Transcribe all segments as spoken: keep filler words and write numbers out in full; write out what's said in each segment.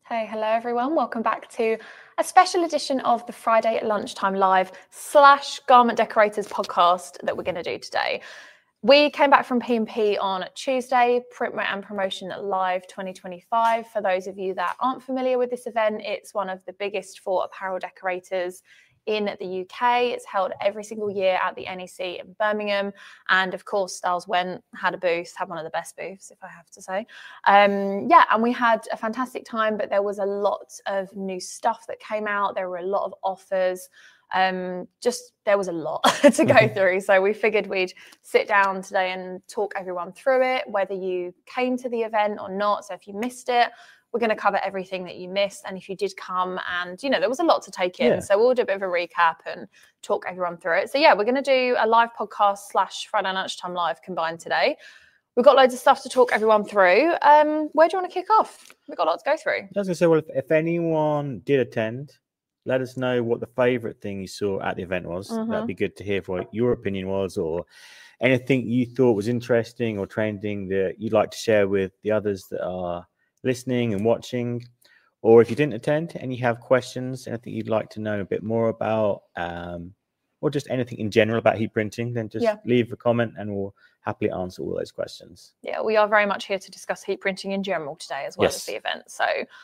Hey, hello everyone. Welcome back to a special edition of the Friday at Lunchtime Live slash Garment Decorators podcast that we're going to do today. We came back from P and P on Tuesday, Printwear and Promotion Live twenty twenty-five. For those of you that aren't familiar with this event, it's one of the biggest for apparel decorators in the U K. It's held every single year at the N E C in Birmingham. And of course, Styles went, had a booth, had one of the best booths, if I have to say. Um, yeah, and we had a fantastic time, but there was a lot of new stuff that came out. There were a lot of offers. Um, just, there was a lot to go through. So we figured we'd sit down today and talk everyone through it, whether you came to the event or not. So if you missed it, we're going to cover everything that you missed. And if you did come and, you know, there was a lot to take in. Yeah. So we'll do a bit of a recap and talk everyone through it. So yeah, we're going to do a live podcast slash Friday Lunchtime Live combined today. We've got loads of stuff to talk everyone through. Um, where do you want to kick off? We've got a lot to go through. I was going to say, well, if, if anyone did attend, let us know what the favourite thing you saw at the event was. Mm-hmm. That'd be good to hear what your opinion was, or anything you thought was interesting or trending that you'd like to share with the others that are listening and watching. Or if you didn't attend and you have questions, anything you'd like to know a bit more about, um, or just anything in general about heat printing, then just yeah. leave a comment and we'll happily answer all those questions. Yeah, we are very much here to discuss heat printing in general today, as well yes. as the event. So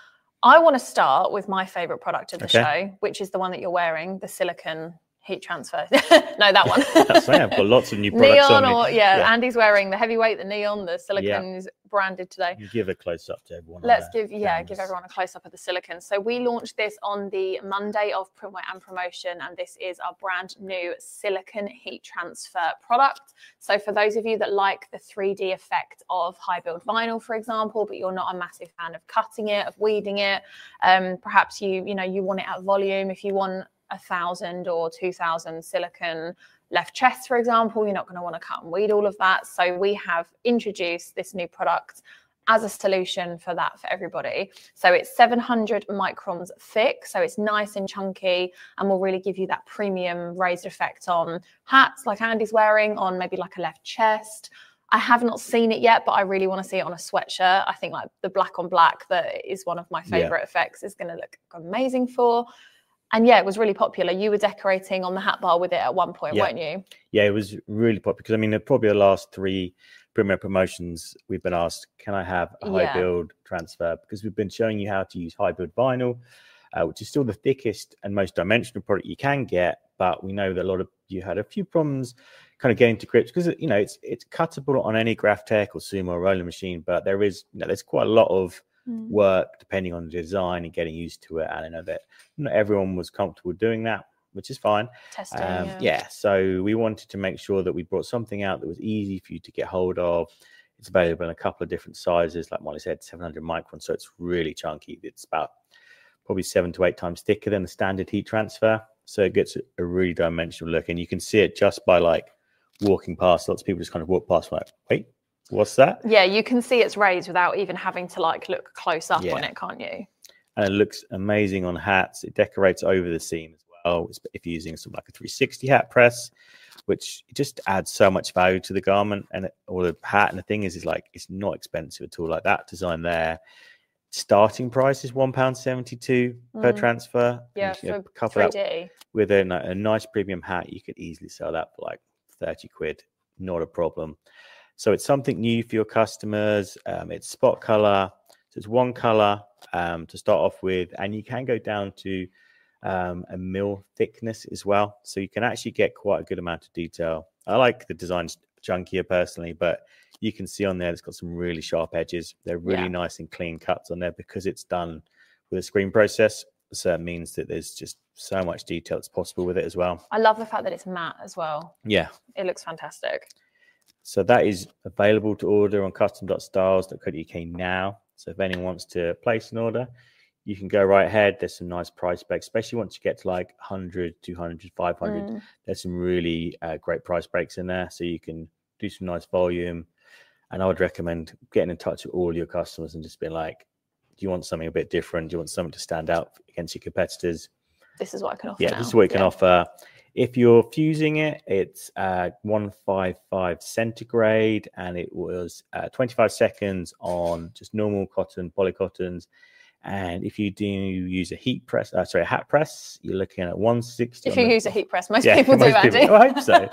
I want to start with my favourite product of the okay. show, which is the one that you're wearing, the silicone heat transfer. No, that one. That's right. I've got lots of new products neon on or yeah, yeah, Andy's wearing the heavyweight, the neon, the silicone is yeah. branded today. You give a close up to everyone. Let's give yeah, cameras. give everyone a close up of the silicone. So we launched this on the Monday of Printwear and Promotion, and this is our brand new silicone heat transfer product. So for those of you that like the three D effect of high build vinyl, for example, but you're not a massive fan of cutting it, of weeding it, um, perhaps you you know you want it at volume. If you want a thousand or two thousand silicone left chest, for example, you're not going to want to cut and weed all of that. So we have introduced this new product as a solution for that for everybody. So it's seven hundred microns thick, so it's nice and chunky, and will really give you that premium raised effect on hats like Andy's wearing, on maybe like a left chest. I have not seen it yet, but I really want to see it on a sweatshirt. I think like the black on black, that is one of my favorite yeah. effects, is going to look amazing for. And yeah, it was really popular. You were decorating on the hat bar with it at one point, yeah. weren't you? Yeah, it was really popular because, I mean, probably the last three Printwear promotions, we've been asked, can I have a high yeah. build transfer? Because we've been showing you how to use high build vinyl, uh, which is still the thickest and most dimensional product you can get. But we know that a lot of you had a few problems kind of getting to grips because, you know, it's it's cuttable on any Graphtec or Sumo or rolling machine, but there is, you know, there's quite a lot of work depending on the design and getting used to it. And I know that not everyone was comfortable doing that, which is fine. Testing, um, yeah. yeah. So we wanted to make sure that we brought something out that was easy for you to get hold of. It's available in a couple of different sizes, like Molly said, seven hundred microns. So it's really chunky. It's about probably seven to eight times thicker than the standard heat transfer. So it gets a really dimensional look, and you can see it just by like walking past. Lots of people just kind of walk past like, wait, what's that? Yeah, you can see it's raised without even having to like look close up yeah. on it, can't you? And it looks amazing on hats. It decorates over the seam as well. If you're using something like a three sixty hat press, which just adds so much value to the garment and it, or the hat. And the thing is, is like it's not expensive at all. Like that design there, starting price is one pound seventy-two mm. per transfer. Yeah, and, for you know, couple three D. With a, a nice premium hat, you could easily sell that for like thirty quid. Not a problem. So it's something new for your customers. Um, it's spot color. So it's one color um, to start off with. And you can go down to um, a mil thickness as well. So you can actually get quite a good amount of detail. I like the designs chunkier personally, but you can see on there it's got some really sharp edges. They're really yeah. nice and clean cuts on there because it's done with a screen process. So it means that there's just so much detail that's possible with it as well. I love the fact that it's matte as well. Yeah. It looks fantastic. So that is available to order on custom dot styles dot co dot U K now. So if anyone wants to place an order, you can go right ahead. There's some nice price breaks, especially once you get to like one hundred, two hundred, five hundred. Mm. There's some really uh, great price breaks in there. So you can do some nice volume. And I would recommend getting in touch with all your customers and just being like, do you want something a bit different? Do you want something to stand out against your competitors? This is what I can offer Yeah, now. this is what you can yeah. offer. If you're fusing it, it's uh, one fifty-five centigrade, and it was uh, twenty-five seconds on just normal cotton, polycottons, And if you do use a heat press, uh, sorry, a hat press, you're looking at one sixty. If you the, use a heat press, most yeah, people most do, people, Andy. I hope so.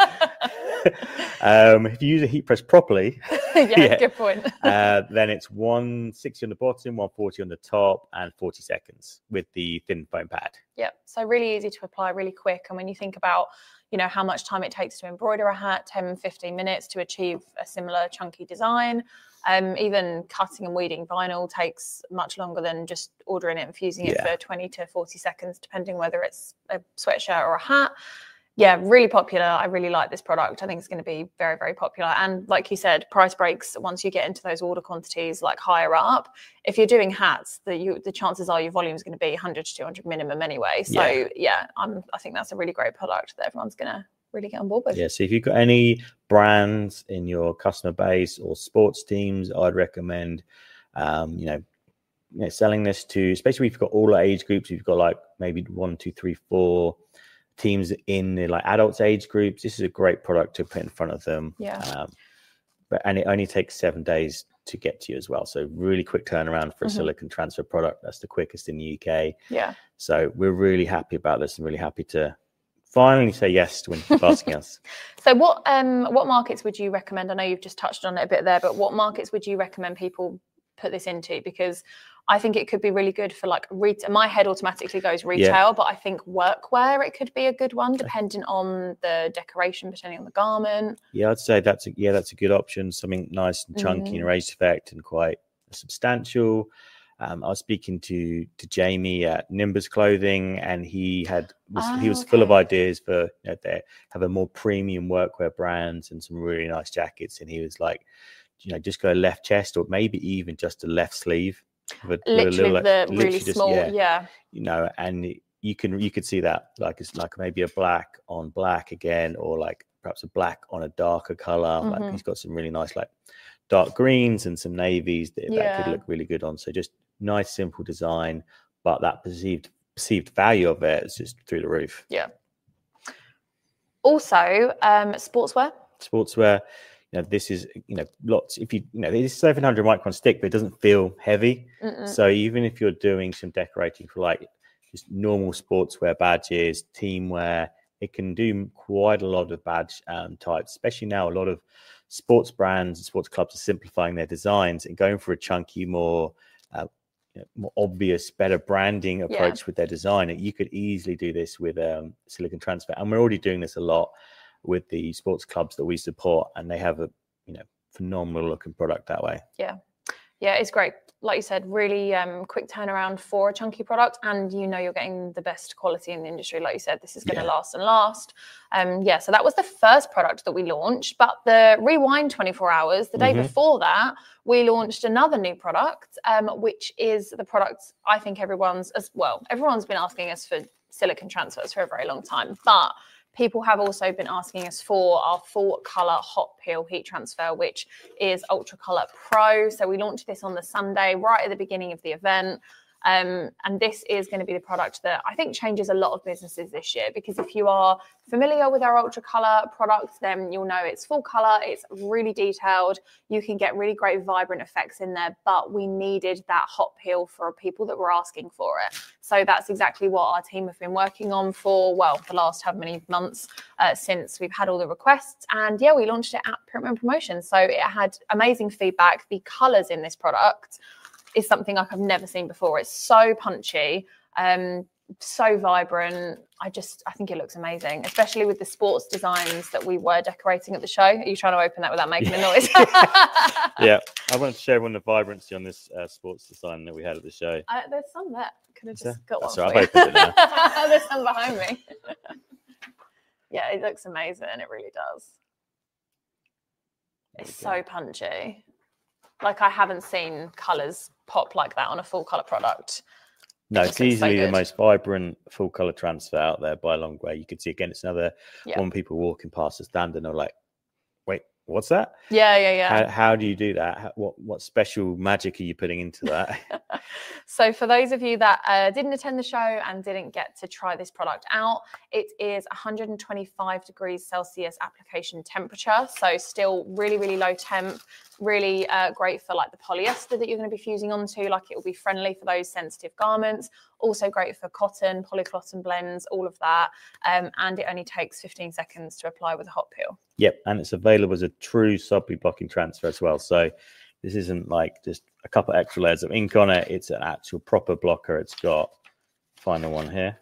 um, if you use a heat press properly, yeah, yeah, good point. uh, then it's one sixty on the bottom, one forty on the top, and forty seconds with the thin foam pad. Yeah, so really easy to apply, really quick. And when you think about, you know, how much time it takes to embroider a hat, ten, fifteen minutes to achieve a similar chunky design. Um, even cutting and weeding vinyl takes much longer than just ordering it and fusing it Yeah. for twenty to forty seconds, depending whether it's a sweatshirt or a hat. Yeah, really popular. I really like this product. I think it's going to be very, very popular. And like you said, price breaks once you get into those order quantities like higher up. If you're doing hats, the you, the chances are your volume is going to be one hundred to two hundred minimum anyway. So yeah, yeah I'm, I think that's a really great product that everyone's going to really get on board with. Yeah, so if you've got any brands in your customer base or sports teams, I'd recommend, um, you know, you know, selling this to, especially if you've got all age groups. You've got like maybe one, two, three, four teams in the like adults age groups. This is a great product to put in front of them. Yeah. Um, but and it only takes seven days to get to you as well. So really quick turnaround for a mm-hmm. silicon transfer product. That's the quickest in the U K. Yeah. So we're really happy about this and really happy to finally say yes to when you keep asking us. So what um what markets would you recommend? I know you've just touched on it a bit there, but what markets would you recommend people put this into? Because I think it could be really good for like retail. My head automatically goes retail, yeah. but I think workwear, it could be a good one depending on the decoration, depending on the garment. Yeah, I'd say that's a, yeah, that's a good option. Something nice and chunky mm. and raised effect and quite substantial. Um, I was speaking to to Jamie at Nimbus Clothing, and he had was, oh, he was okay. full of ideas for, you know, they have a more premium workwear brands and some really nice jackets. And he was like, you know, just go left chest or maybe even just a left sleeve. With, literally with a little, the literally really just, small, yeah, yeah. You know, and you can you could see that like it's like maybe a black on black again, or like perhaps a black on a darker color. Mm-hmm. Like he's got some really nice like dark greens and some navies that, yeah. that could look really good on. So just nice, simple design, but that perceived perceived value of it is just through the roof. Yeah. Also, um, sportswear. Sportswear. You know, this is, you know, lots, if you, you know, it's seven hundred micron stick, but it doesn't feel heavy. Mm-mm. So even if you're doing some decorating for like just normal sportswear badges, team wear, it can do quite a lot of badge um, types, especially now a lot of sports brands and sports clubs are simplifying their designs and going for a chunky, more, uh, you know, more obvious, better branding approach yeah. with their design. You could easily do this with um, silicon transfer. And we're already doing this a lot with the sports clubs that we support, and they have a, you know, phenomenal looking product that way. Yeah. Yeah, it's great. Like you said, really um, quick turnaround for a chunky product, and you know you're getting the best quality in the industry. Like you said, this is going to yeah. last and last. Um, yeah, so that was the first product that we launched, but the Rewind twenty-four hours, the day mm-hmm. before that, we launched another new product, um, which is the product I think everyone's, as well, everyone's been asking us for silicon transfers for a very long time, but people have also been asking us for our full color hot peel heat transfer, which is Ultra Color Pro. So we launched this on the Sunday, right at the beginning of the event. Um, and this is going to be the product that I think changes a lot of businesses this year, because if you are familiar with our Ultra Color product, then you'll know it's full color, it's really detailed, you can get really great vibrant effects in there, but we needed that hot peel for people that were asking for it. So that's exactly what our team have been working on for, well, the last how many months uh, since we've had all the requests. And yeah, we launched it at Printman Promotions. So it had amazing feedback. The colors in this product is something like I've never seen before. It's so punchy, um, so vibrant. I just, I think it looks amazing, especially with the sports designs that we were decorating at the show. Are you trying to open that without making a noise? Yeah, I want to share everyone the vibrancy on this uh, sports design that we had at the show. Uh, there's some there. Could have just got That's one. Right, I've opened it now. There's some behind me. Yeah, it looks amazing. It really does. It's so punchy. Like I haven't seen colours pop like that on a full colour product. No, it's easily so the most vibrant full colour transfer out there by a long way. You can see again, it's another yeah. one people walking past the stand and they're like, wait, what's that? Yeah, yeah, yeah. How, how do you do that? How, what what special magic are you putting into that? So for those of you that uh, didn't attend the show and didn't get to try this product out, it is one hundred twenty-five degrees Celsius application temperature. So still really, really low temp. really uh, great for like the polyester that you're going to be fusing onto, like it will be friendly for those sensitive garments. Also great for cotton, polycotton blends, all of that. Um, and it only takes fifteen seconds to apply with a hot peel. Yep, and it's available as a true sub-bead blocking transfer as well. So this isn't like just a couple of extra layers of ink on it. It's an actual proper blocker. It's got final one here.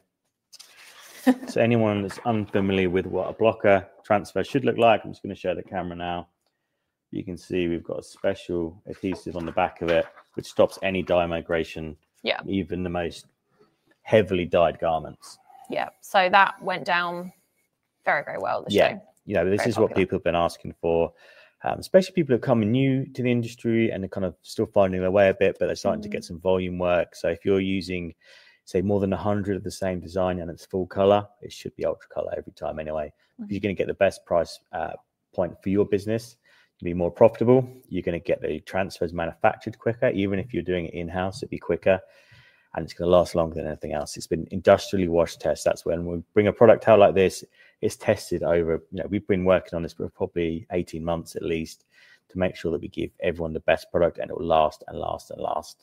So anyone that's unfamiliar with what a blocker transfer should look like, I'm just going to show the camera now. You can see we've got a special adhesive on the back of it, which stops any dye migration, yeah, even the most heavily dyed garments. Yeah, so that went down very, very well this yeah. show. You know, this very is popular. What people have been asking for, um, especially people who are coming new to the industry and they're kind of still finding their way a bit, but they're starting mm. to get some volume work. So if you're using, say, more than one hundred of the same design and it's full color, it should be ultra color every time anyway. Mm-hmm. You're going to get the best price uh, point for your business. You'll be more profitable. You're going to get the transfers manufactured quicker. Even if you're doing it in-house, it'd be quicker. And it's going to last longer than anything else. It's been industrially washed test. That's when we bring a product out like this, it's tested over, you know, we've been working on this for probably eighteen months at least to make sure that we give everyone the best product and it will last and last and last.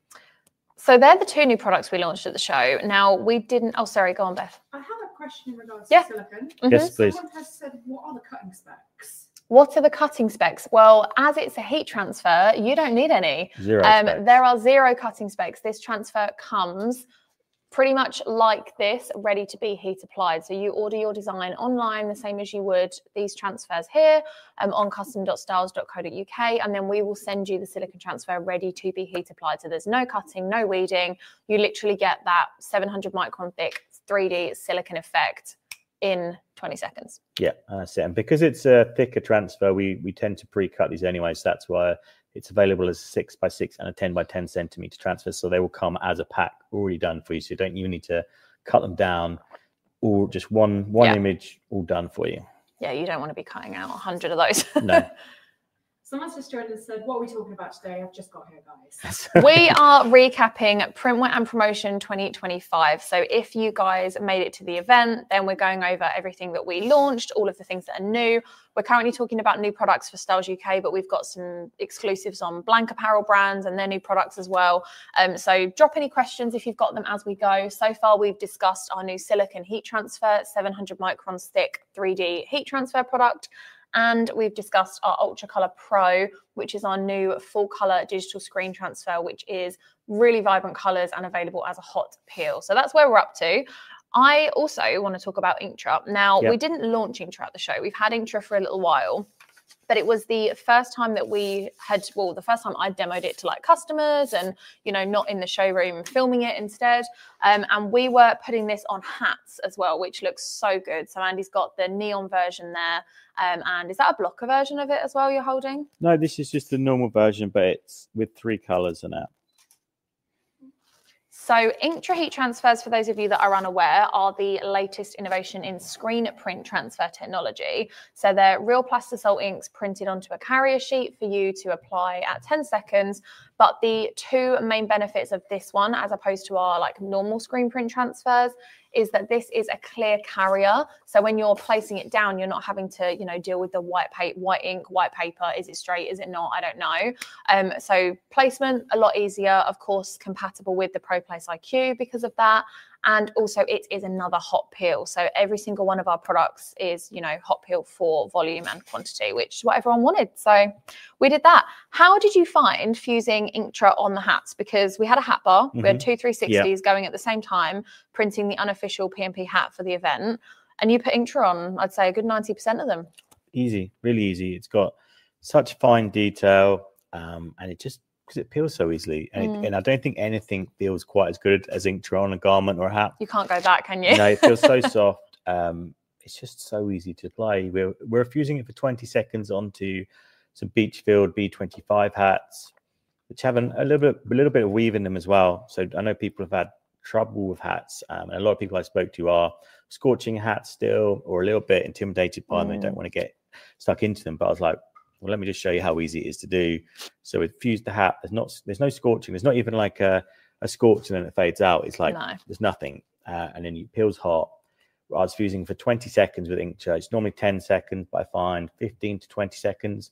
So they're the two new products we launched at the show. Now, we didn't... Oh, sorry, go on, Beth. I have a question in regards yeah. to silicone. Mm-hmm. Yes, please. Someone has said, what are the cutting specs? What are the cutting specs? Well, as it's a heat transfer, you don't need any. Zero um, specs. There are zero cutting specs. This transfer comes pretty much like this, ready to be heat applied. So you order your design online, the same as you would these transfers here um, on custom dot styles dot co dot U K. And then we will send you the silicone transfer ready to be heat applied. So there's no cutting, no weeding. You literally get that seven hundred micron thick three D silicone effect in twenty seconds. Yeah, that's it. And because it's a thicker transfer, we we tend to pre-cut these anyway. So that's why it's available as a six by six and a ten by ten centimeter transfer. So they will come as a pack already done for you. So you don't even need to cut them down, or just one one yeah. image all done for you. Yeah, you don't want to be cutting out a hundred of those. No. Someone's just joined and said, what are we talking about today? I've just got here, guys. We are recapping Printwear and Promotion twenty twenty-five. So if you guys made it to the event, then we're going over everything that we launched, all of the things that are new. We're currently talking about new products for Styles U K, but we've got some exclusives on Blank Apparel brands and their new products as well. Um, so drop any questions if you've got them as we go. So far, we've discussed our new silicone heat transfer, seven hundred microns thick three D heat transfer product. And we've discussed our Ultra Color Pro, which is our new full color digital screen transfer, which is really vibrant colors and available as a hot peel. So that's where we're up to. I also want to talk about Inktra. Now, yep. we didn't launch Inktra at the show. We've had Inktra for a little while, but it was the first time that we had, well, the first time I demoed it to like customers and, you know, not in the showroom, filming it instead. Um, and we were putting this on hats as well, which looks so good. So Andy's got the neon version there. Um, and is that a blocker version of it as well you're holding? No, this is just the normal version, but it's with three colors in it. So Inktra heat transfers, for those of you that are unaware, are the latest innovation in screen print transfer technology. So they're real plastisol inks printed onto a carrier sheet for you to apply at ten seconds. But the two main benefits of this one, as opposed to our like normal screen print transfers, is that this is a clear carrier. So when you're placing it down, you're not having to, you know, deal with the white paper, white ink, white paper. Is it straight? Is it not? I don't know. Um, so placement, a lot easier, of course, compatible with the ProPlace I Q because of that. And also it is another hot peel. So every single one of our products is, you know, hot peel for volume and quantity, which is what everyone wanted. So we did that. How did you find fusing Inktra on the hats? Because we had a hat bar, mm-hmm. we had two three sixties yeah. going at the same time, printing the unofficial P M P hat for the event. And you put Inktra on, I'd say a good ninety percent of them. Easy, really easy. It's got such fine detail um, and it just, because it peels so easily. And, mm. it, and I don't think anything feels quite as good as Inktra on a garment or a hat. You can't go back, can you? No, it feels so soft. Um, it's just so easy to apply. We're, we're fusing it for twenty seconds onto some Beachfield B twenty-five hats, which have an, a little bit a little bit of weave in them as well. So I know people have had trouble with hats. Um, and a lot of people I spoke to are scorching hats still or a little bit intimidated by them. Mm. They don't want to get stuck into them. But I was like, well, let me just show you how easy it is to do. So it fused the hat. There's not, there's no scorching. There's not even like a, a scorch and then it fades out. It's like no. there's nothing. Uh, and then it peels hot. I was fusing for twenty seconds with Inktra. It's normally ten seconds, but I find fifteen to twenty seconds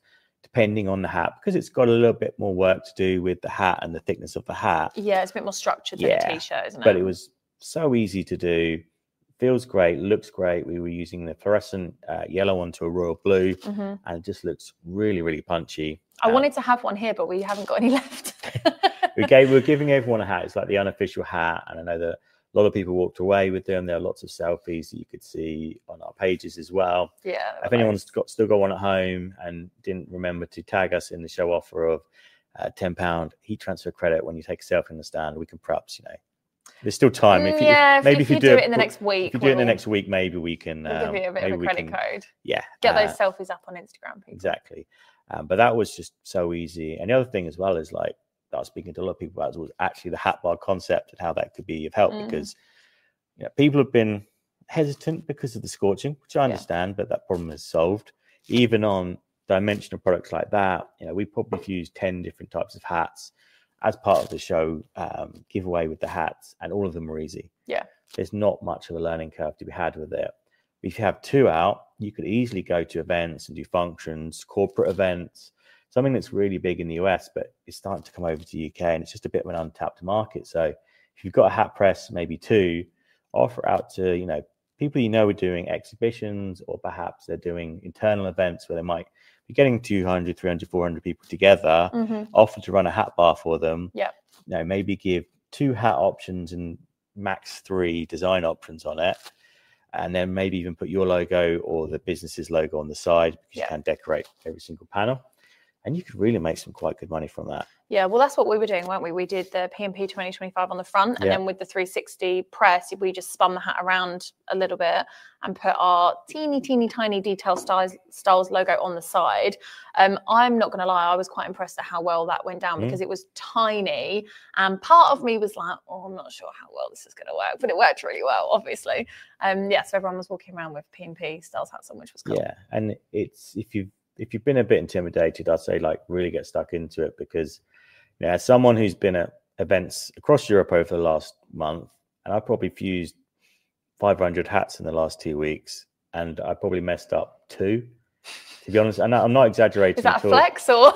depending on the hat, because it's got a little bit more work to do with the hat and the thickness of the hat. Yeah, it's a bit more structured than Yeah, a t-shirt, isn't it? But it was so easy to do. Feels great, looks great. We were using the fluorescent uh, yellow onto a royal blue, Mhm. and it just looks really, really punchy. I Um, wanted to have one here, but we haven't got any left. we gave we were giving everyone a hat. It's like the unofficial hat, and I know that a lot of people walked away with them. There are lots of selfies that you could see on our pages as well. Yeah. If anyone's got still got one at home and didn't remember to tag us in the show offer of uh, ten pound heat transfer credit when you take a selfie in the stand, we can perhaps, you know, there's still time. If you, yeah, if, maybe if you do it in the next week, if you do it in the we'll- next week, maybe we can. we'll um, give you a bit maybe of a we credit can- code. Yeah, Get uh, those selfies up on Instagram, people. exactly. Um, but that was just so easy. And the other thing as well is like that I was speaking to a lot of people about was actually the hat bar concept and how that could be of help Mm. because you know, people have been hesitant because of the scorching, which I understand, but that problem is solved. Even on dimensional products like that, you know, we probably used ten different types of hats as part of the show um, giveaway with the hats, and all of them are easy. Yeah. There's not much of a learning curve to be had with it. If you have two out, you could easily go to events and do functions, corporate events, something that's really big in the U S, but it's starting to come over to the U K and it's just a bit of an untapped market. So if you've got a hat press, maybe two, offer out to, you know, people you know are doing exhibitions, or perhaps they're doing internal events where they might be getting two hundred, three hundred, four hundred people together, Mhm. offer to run a hat bar for them. Yeah. You know, maybe give two hat options and max three design options on it. And then maybe even put your logo or the business's logo on the side, because Yeah. you can decorate every single panel. And you could really make some quite good money from that. Yeah, well, that's what we were doing, weren't we? We did the P M P twenty twenty-five on the front, and Yeah. then with the three sixty press, we just spun the hat around a little bit and put our teeny, teeny, tiny detail styles, styles logo on the side. Um, I'm not going to lie, I was quite impressed at how well that went down Mm. because it was tiny. And part of me was like, oh, I'm not sure how well this is going to work, but it worked really well, obviously. Um, yeah, so everyone was walking around with P M P styles hats on, which was cool. Yeah. And it's, if you've, if you've been a bit intimidated, I'd say like really get stuck into it, because you know, as someone who's been at events across Europe over the last month, and I probably fused five hundred hats in the last two weeks, and I probably messed up two, to be honest. And I'm not exaggerating. Is that at a all. flex or?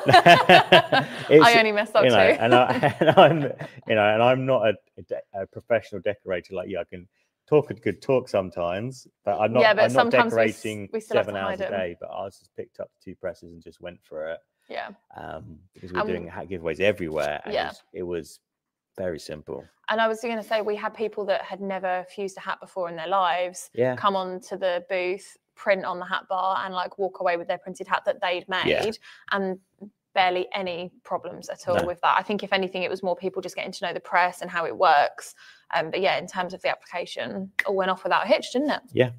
It's, I only messed up you know, too. and, I, and I'm, you know, and I'm not a, a, de- a professional decorator like you. I can talk a good talk sometimes, but I'm not. Yeah, but I'm not sometimes we s- decorating we still have seven to hours hide a 'em. day. But I just picked up two presses and just went for it. Yeah. Um, because we're Um, doing hat giveaways everywhere, and yeah. it, was, it was very simple. And I was going to say, we had people that had never fused a hat before in their lives Yeah, come on to the booth, print on the hat bar, and like walk away with their printed hat that they'd made, Yeah. and barely any problems at all No. with that. I think if anything, it was more people just getting to know the press and how it works. Um, but yeah, in terms of the application, all went off without a hitch, didn't it? Yeah.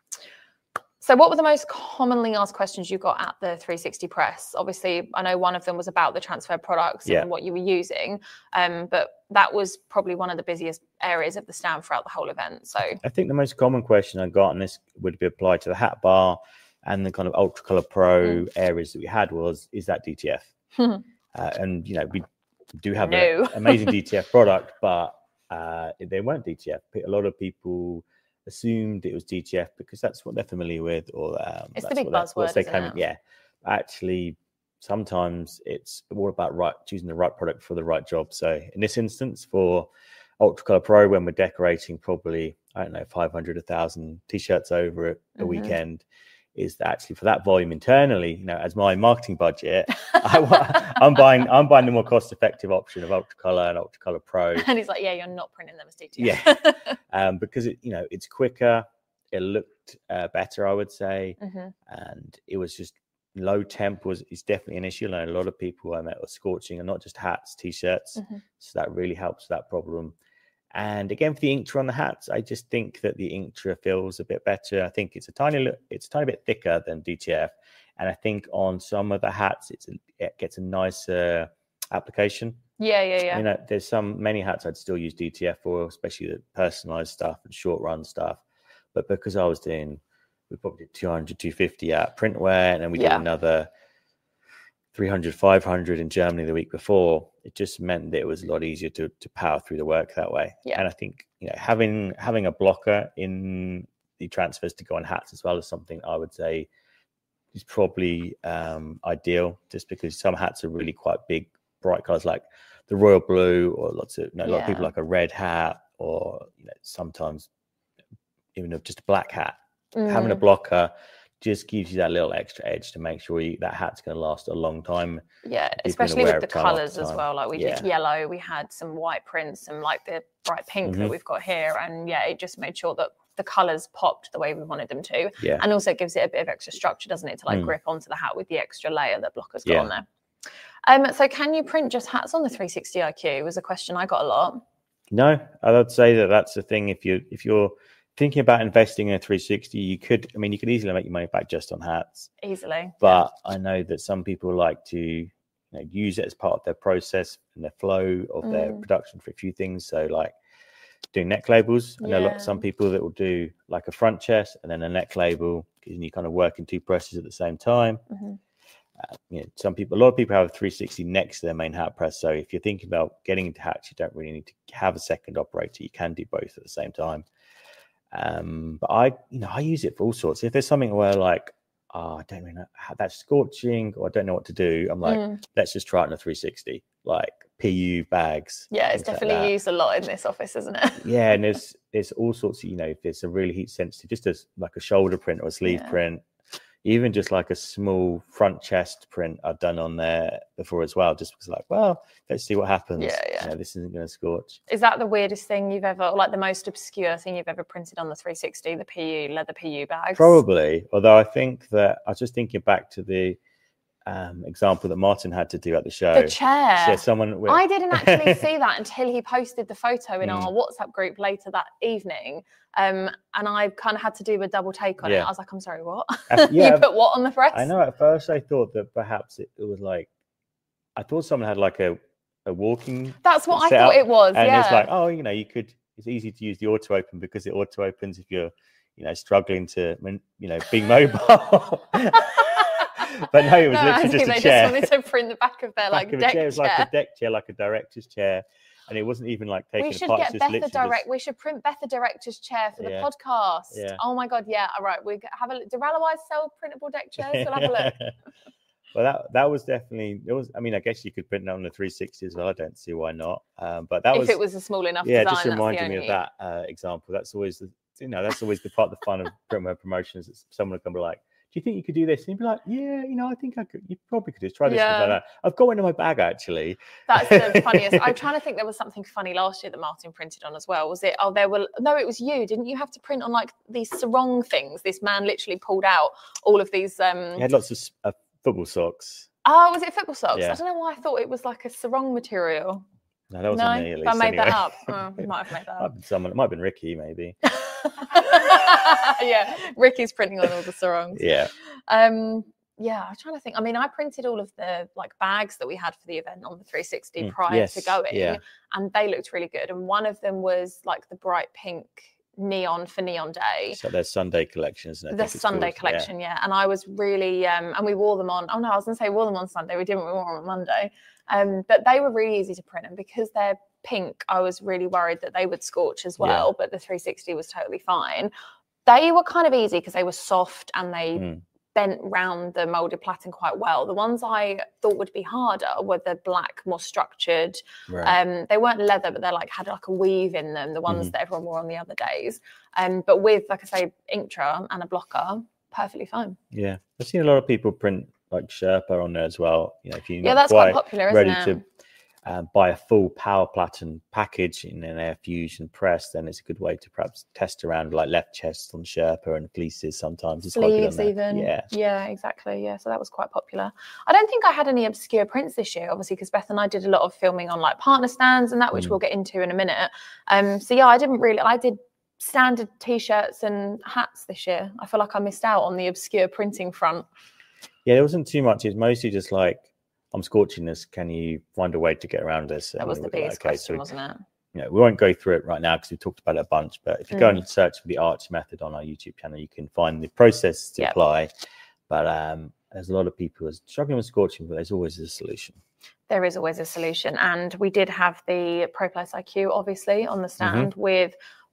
So what were the most commonly asked questions you got at the three sixty press? Obviously, I know one of them was about the transfer products Yeah. and what you were using, um, but that was probably one of the busiest areas of the stand throughout the whole event. So I think the most common question I got, and this would be applied to the hat bar and the kind of Ultra Color Pro areas that we had, was, is that D T F? uh, and you know, we do have No. an amazing D T F product, but uh, they weren't D T F. A lot of people assumed it was D T F because that's what they're familiar with, or um, It's the that's big what they- buzzword, what they isn't claim- it? Yeah, actually, sometimes it's all about right choosing the right product for the right job. So in this instance, for Ultra Color Pro, when we're decorating probably, I don't know, five hundred, a thousand t-shirts over a, a Mhm. weekend, is that actually for that volume internally, you know, as my marketing budget, I, wa- I'm buying I'm buying the more cost-effective option of Ultra Color and Ultra Color Pro. and he's like, yeah, you're not printing them as D T F. um, because it, you know, it's quicker, it looked uh, better, I would say, Mhm. and it was just low temp was is definitely an issue. And a lot of people I met were scorching, and not just hats, t-shirts, Mhm. so that really helps that problem. And again, for the Inktra on the hats, I just think that the Inktra feels a bit better. I think it's a tiny, li- it's a tiny bit thicker than D T F, and I think on some of the hats, it's a, it gets a nicer application. Yeah, yeah, yeah. You know, there's some many hats I'd still use D T F for, especially the personalized stuff and short run stuff. But because I was doing, we probably did two hundred, two fifty at Printwear, and then we Yeah. did another three hundred, five hundred in Germany the week before. It just meant that it was a lot easier to to power through the work that way. Yeah. And I think, you know, having having a blocker in the transfers to go on hats as well is something I would say is probably um, ideal, just because some hats are really quite big, bright colors, like the royal blue, or lots of you know, a lot of people Yeah. like a red hat, or you know, sometimes even a- just a black hat. Having a Mm. blocker just gives you that little extra edge to make sure you, that hat's going to last a long time. Yeah, People especially wear with the it time after colours as time. well. Like we Yeah. did yellow, we had some white prints, some like the bright pink that Mhm. we've got here. And yeah, it just made sure that the colours popped the way we wanted them to. Yeah. And also it gives it a bit of extra structure, doesn't it, to like Mm. grip onto the hat with the extra layer that Blocker's got Yeah. on there. Um, so can you print just hats on the three sixty I Q was a question I got a lot. No, I would say that that's the thing. If you if you're thinking about investing in a three sixty, you could. I mean, you could easily make your money back just on hats. Easily. But I know that some people like to you know, use it as part of their process and their flow of their Mm. production for a few things. So like doing neck labels. I know a lot, Yeah. some people that will do like a front chest and then a neck label, and you kind of work in two presses at the same time. Mhm. Uh, you know, some people, a lot of people have a three sixty next to their main hat press. So if you're thinking about getting into hats, you don't really need to have a second operator. You can do both at the same time. Um, but I, you know, I use it for all sorts. If there's something where like, oh, I don't really know how that's scorching, or I don't know what to do, I'm like, Mm. let's just try it on a three sixty, like P U bags. Yeah, it's things like definitely that. used a lot in this office, isn't it? Yeah, and there's there's all sorts of, you know, if it's a really heat sensitive, just as like a shoulder print or a sleeve Yeah. print, even just like a small front chest print I've done on there before as well, just because like, well, let's see what happens. Yeah, yeah. You know, this isn't going to scorch. Is that the weirdest thing you've ever, or like the most obscure thing you've ever printed on the three sixty, the P U, leather P U bags? Probably, although I think that I was just thinking back to the um, example that Martin had to do at the show. The chair. So someone with, I didn't actually see that until he posted the photo in Mm. our WhatsApp group later that evening. Um, and I kind of had to do a double take on it. Yeah. I was like, I'm sorry, what? Uh, yeah, You put what on the press? I know at first I thought that perhaps it, it was like, I thought someone had like a, a walking That's what I setup, thought it was. and yeah. it's like, oh, you know, you could, it's easy to use the auto open because it auto opens if you're, you know, struggling to, you know, being mobile. But no, it was No, literally I think just a they chair. just wanted to print the back of their like Back of a deck chair. It was chair. like a deck chair, like a director's chair, and it wasn't even like taken We should apart. get It's just Beth a literally direct. just- We should print Beth a director's chair for the Yeah. podcast. Yeah. Oh my god, yeah. All right, we have a look. Do Rallowise sell printable deck chairs? We'll have a look. Well, that that was definitely. It was. I mean, I guess you could print it on the three sixty as well. I don't see why not. Um, but that If was. it was a small enough yeah, design, just that's the reminded me of only- that uh, example. That's always the. You know, that's always the part of the fun of printwear promotions. It's someone will come be like, "Do you think you could do this?" And you'd be like, "Yeah, you know, I think I could. You probably could just try this." Yeah. Like that. I've got one in my bag actually. That's the funniest. I'm trying to think. There was something funny last year that Martin printed on as well. Was it? Oh, there were. No, it was you. Didn't you have to print on like these sarong things? This man literally pulled out all of these. Um... He had lots of uh, football socks. Oh, was it football socks? Yeah. I don't know why I thought it was like a sarong material. No, that wasn't No, me. At least, I made that anyway. up. Oh, you might have made that Might have up. been someone. It might have been Ricky, maybe. Yeah, Ricky's printing on all the sarongs. Yeah. Um, yeah, I'm trying to think. I mean, I printed all of the like bags that we had for the event on the three sixty Mm, prior yes, to going, yeah. and they looked really good. And one of them was like the bright pink neon for Neon Day. So there's Sunday collections. The Sunday collection, yeah. And I was really, um, and we wore them on. Oh no, I was going to say wore them on Sunday. We didn't. We wore them on Monday. Um, but they were really easy to print, and because they're pink, I was really worried that they would scorch as well. But the three sixty was totally fine. They were kind of easy because they were soft and they Mm. bent round the molded platen quite well. The ones I thought would be harder were the black, more structured. Right. Um, they weren't leather, but they like had like a weave in them. The ones Mhm. that everyone wore on the other days. Um, but with, like I say, Inktra and a blocker, perfectly fine. Yeah, I've seen a lot of people print like Sherpa on there as well. You know, if you're Yeah, not that's quite quite popular, isn't ready it? to um, buy a full power platen package in an air fusion press, then it's a good way to perhaps test around like left chest on Sherpa and fleeces sometimes. It's quite good on Sleeves there. even. Yeah. Yeah, exactly. Yeah, so that was quite popular. I don't think I had any obscure prints this year, obviously, because Beth and I did a lot of filming on like partner stands and that, which Mm. we'll get into in a minute. Um, so yeah, I didn't really, I did standard t-shirts and hats this year. I feel like I missed out on the obscure printing front. Yeah, there wasn't too much. It's mostly just like, I'm scorching this. Can you find a way to get around this? That And was we the were like, biggest okay, question, so wasn't it? you know, we won't go through it right now because we talked about it a bunch. But if you go Mm. and search for the Arch method on our YouTube channel, you can find the process to Yep. apply. But um, there's a lot of people who are struggling with scorching, but there's always a solution. There is always a solution. And we did have the ProPlus I Q, obviously, on the stand with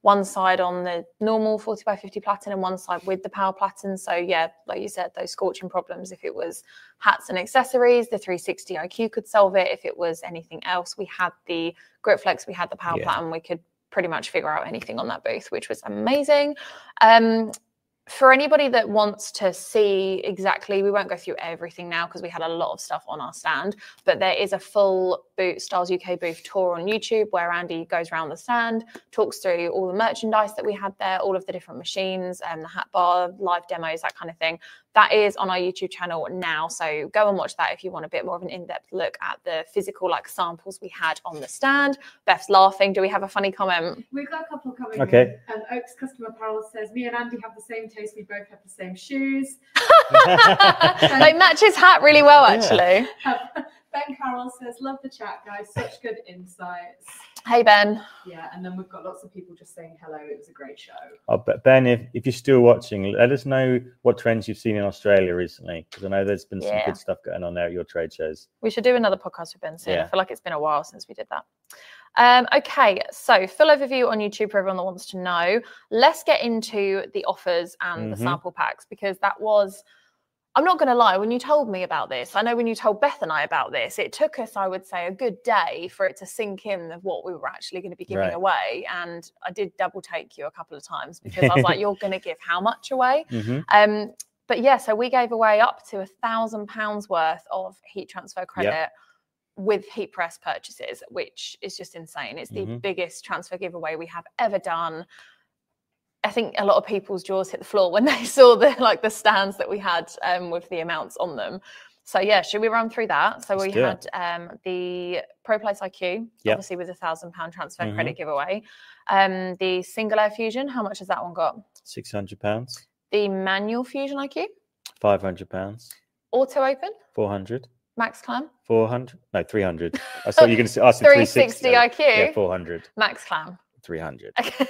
one side on the normal forty by fifty platen and one side with the power platen. So yeah, like you said, those scorching problems, if it was hats and accessories, the three sixty I Q could solve it. If it was anything else, we had the Gripflex, we had the power Yeah. platen, we could pretty much figure out anything on that booth, which was amazing. Um, for anybody that wants to see exactly, we won't go through everything now because we had a lot of stuff on our stand, but there is a full boot Styles U K booth tour on YouTube where Andy goes around the stand, talks through all the merchandise that we had there, all of the different machines, and um, the hat bar, live demos, that kind of thing. That is on our YouTube channel now, so go and watch that if you want a bit more of an in-depth look at the physical like samples we had on the stand. Beth's laughing. Do we have a funny comment? We've got a couple coming Okay. in. Um, Oaks Custom Apparel says, me and Andy have the same taste. We both have the same shoes. Like matches hat really well, actually. Um, Ben Carroll says, love the chat, guys. Such good insights. Hey, Ben. Yeah, and then we've got lots of people just saying hello. It was a great show. Oh, but Ben, if, if you're still watching, let us know what trends you've seen in Australia recently, because I know there's been some Yeah. good stuff going on there at your trade shows. We should do another podcast with Ben soon. Yeah. I feel like it's been a while since we did that. Um, okay, so full overview on YouTube for everyone that wants to know. Let's get into the offers and the Mhm. sample packs, because that was, I'm not going to lie, when you told me about this, I know when you told Beth and I about this, it took us, I would say, a good day for it to sink in of what we were actually going to be giving Right. away. And I did double take you a couple of times because I was like, you're going to give how much away? Mm-hmm. Um, but yeah, so we gave away up to a thousand pounds worth of heat transfer credit with heat press purchases, which is just insane. It's the Mhm. biggest transfer giveaway we have ever done. I think a lot of people's jaws hit the floor when they saw the like the stands that we had um, with the amounts on them. So yeah, should we run through that? So Let's we do had um, the ProPlace I Q, Yep. obviously with a thousand pound transfer Mhm. credit giveaway. Um, the single air fusion, how much has that one got? six hundred pounds, The manual fusion I Q, five hundred pounds, auto open, four hundred, max clam, four hundred, no, three hundred. I thought you were going to ask three sixty I Q, Yeah, four hundred, max clam. three hundred.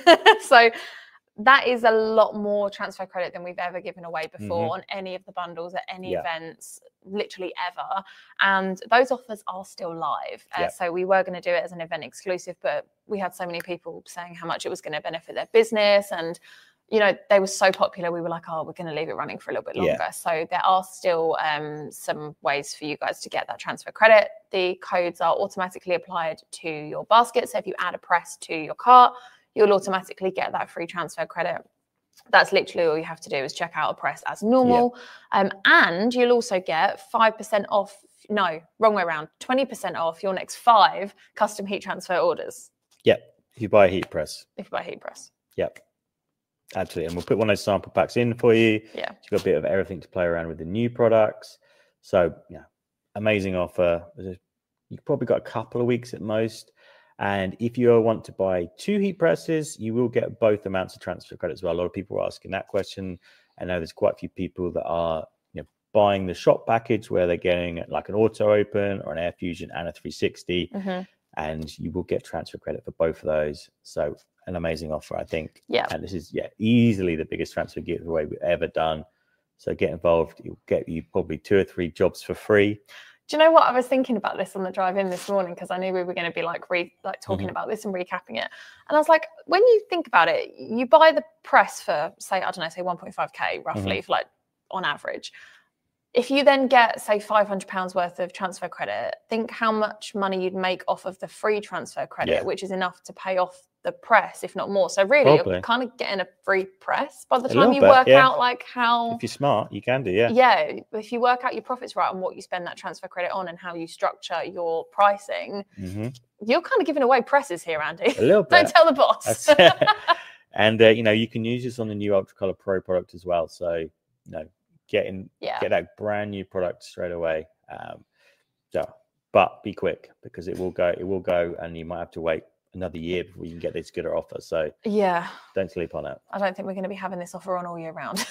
So that is a lot more transfer credit than we've ever given away before Mhm. on any of the bundles at any Yeah. events, literally ever. And those offers are still live. Uh, Yeah. So we were going to do it as an event exclusive, but we had so many people saying how much it was going to benefit their business. And, you know, they were so popular. We were like, oh, we're going to leave it running for a little bit longer. Yeah. So there are still um, some ways for you guys to get that transfer credit. The codes are automatically applied to your basket. So if you add a press to your cart, you'll automatically get that free transfer credit. That's literally all you have to do is check out a press as normal. Um, and you'll also get five percent off, no, wrong way around, twenty percent off your next five custom heat transfer orders Yep. If you buy a heat press. if you buy heat press. Yep. Absolutely. And we'll put one of those sample packs in for you. Yeah. You've got a bit of everything to play around with the new products. So, yeah, amazing offer. You've probably got a couple of weeks at most. And if you want to buy two heat presses, you will get both amounts of transfer credit as well. A lot of people are asking that question. I know there's quite a few people that are, you know, buying the shop package where they're getting like an auto open or an air fusion and a three sixty, Mm-hmm. and you will get transfer credit for both of those. So an amazing offer, I think. Yeah. And this is yeah easily the biggest transfer giveaway we've ever done. So get involved. It'll get you probably two or three jobs for free. Do you know what I was thinking about this on the drive in this morning? Because I knew we were going to be like re like talking Mhm. about this and recapping it. And I was like, when you think about it, you buy the press for say, I don't know, say one point five K roughly for like on average. If you then get say five hundred pounds worth of transfer credit, think how much money you'd make off of the free transfer credit, Yeah. which is enough to pay off the press, if not more. So really, Probably. you're kind of getting a free press by the A time little you bit, work yeah. out like how If you're smart, you can do, yeah. yeah, if you work out your profits right and what you spend that transfer credit on and how you structure your pricing, hmm you're kind of giving away presses here, Andy. A little Don't bit. tell the boss. That's- and uh, you know, you can use this on the new Ultracolor Pro product as well. So you know, get in, Yeah. get that brand new product straight away. Um, so, but be quick because it will go, it will go, and you might have to wait another year before you can get this good offer. So Yeah, don't sleep on it. I don't think we're going to be having this offer on all year round.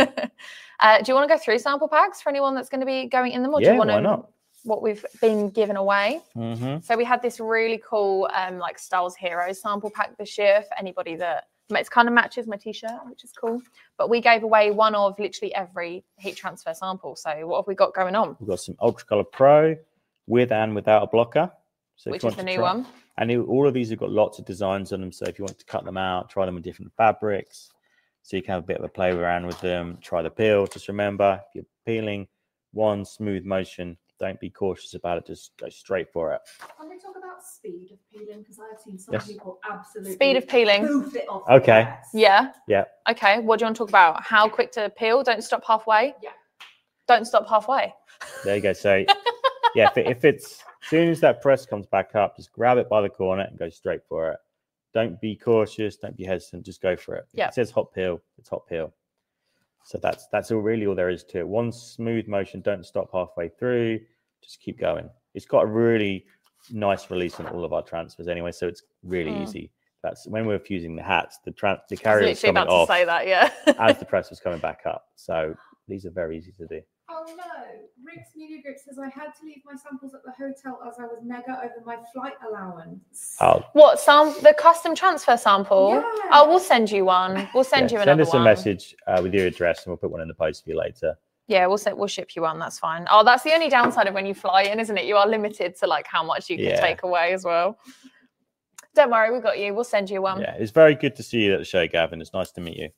uh, do you want to go through sample packs for anyone that's going to be going in them, or do Yeah, you want why to not? what we've been given away? Mm-hmm. So we had this really cool um, like Styles Heroes sample pack this year for anybody that it kind of matches my t-shirt, which is cool. But we gave away one of literally every heat transfer sample. So what have we got going on? We've got some Ultracolor Pro with and without a blocker. So if Which you is want the to new try- one. And it, all of these have got lots of designs on them. So if you want to cut them out, try them with different fabrics. So you can have a bit of a play around with them. Try the peel. Just remember, if you're peeling, one smooth motion. Don't be cautious about it. Just go straight for it. Can we talk about speed of peeling? Because I've seen some Yes. people absolutely Speed of peeling. poof it off. Okay. the press. Yeah. Yeah. Okay. What do you want to talk about? How quick to peel? Don't stop halfway. Yeah. Don't stop halfway. There you go. So yeah, if, it, if it's as soon as that press comes back up, just grab it by the corner and go straight for it. Don't be cautious. Don't be hesitant. Just go for it. If Yeah. it says hot peel, it's hot peel. So that's that's all really all there is to it. One smooth motion. Don't stop halfway through. Just keep going. It's got a really nice release on all of our transfers anyway, so it's really Mm. easy. That's when we were fusing the hats, the trans the I was carrier was literally coming about off to say that. Yeah. as the press was coming back up. So these are very easy to do. Oh no, Rick's Media Group says I had to leave my samples at the hotel as I was mega over my flight allowance. Oh, What sam the custom transfer sample? Yeah. Oh, we'll send you one. We'll send yeah. you Send another us one. a message uh, with your address, and we'll put one in the post for you later. Yeah, we'll send, we'll ship you one. That's fine. Oh, that's the only downside of when you fly in, isn't it? You are limited to like how much you can Yeah. take away as well. Don't worry, we got you. We'll send you one. Yeah, it's very good to see you at the show, Gavin. It's nice to meet you.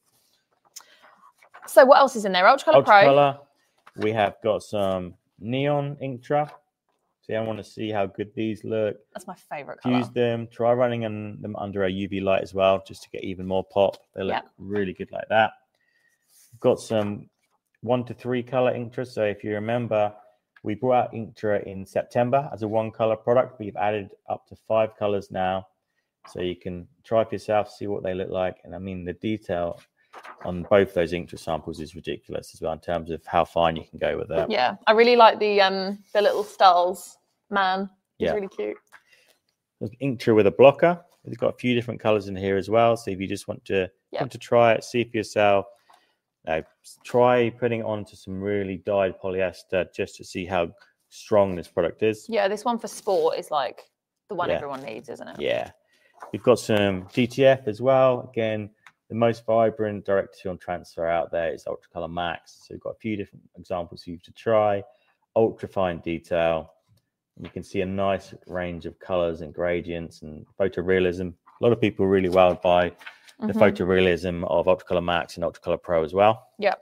So what else is in there? Ultra Color Pro. Ultracolor. We have got some neon Inktra. See, I want to see how good these look. That's my favorite color. Fuse them. Try running in, them under a U V light as well, just to get even more pop. They look Yeah. really good like that. We've got some one to three color Inktra. So if you remember, we brought out Inktra in September as a one color product. We've added up to five colors now. So you can try for yourself, see what they look like. And I mean, the detail on both those Inktra samples is ridiculous as well in terms of how fine you can go with it. Yeah, I really like the um the little stars man. He's Yeah. really cute. There's Inktra with a blocker. We've got a few different colors in here as well. So if you just want to Yeah. want to try it, see for yourself. Now, try putting it onto some really dyed polyester just to see how strong this product is. Yeah, this one for sport is like the one Yeah. everyone needs, isn't it? Yeah. We've got some G T F as well. Again, the most vibrant direct-to-on transfer out there is Ultracolor Max. So we've got a few different examples for you to try. Ultra fine detail. And you can see a nice range of colors and gradients and photorealism. A lot of people are really wowed by the Mhm. photorealism of Ultracolor Max and Ultracolor Pro as well. Yeah.